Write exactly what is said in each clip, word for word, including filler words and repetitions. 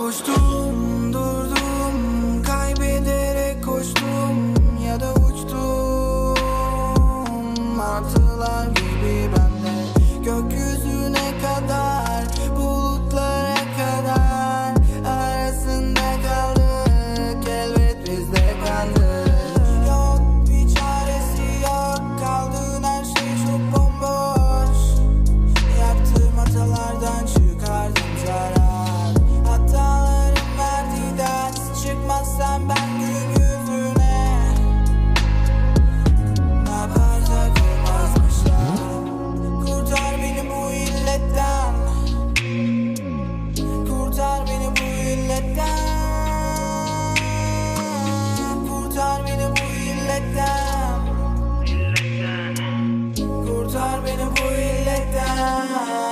Koştum, durdum, kaybederek koştum ya da uçtum. Martılar gibi ben de gökyüzüne kadar, bulutlara kadar arasında kaldık, elbet biz de kaldık. Yok bir çaresi yok, kaldığın her şey çok bomboş. Yaptığım hatalardan çıkardım zarar. Hatalarım verdi ders, çıkmazsam ben gün yüzüne. Ne yaparsak olmazmışlar. Kurtar beni bu illetten, kurtar beni bu illetten, kurtar beni bu illetten, kurtar beni bu illetten.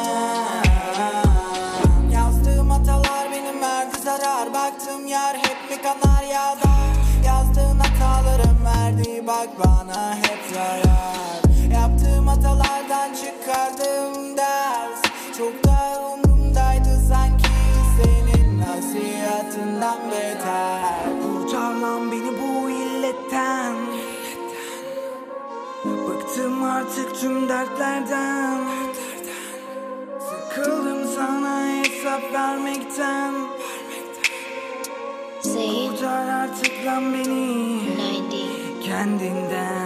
Yazdığım hatalar benim verdi zarar. Baktığım yer hep bir kanaryada. Yazdığın hatalarım verdi bak bana hep zarar. Yaptığım hatalardan çıkardığım ders çok da umurumdaydı sanki, senin nasihatından beter. Kurtar lan beni bu illetten, bıktım artık tüm dertlerden. Sıkıldım sana hesap vermekten. Say Kurtar artık lan beni ninety. kendinden.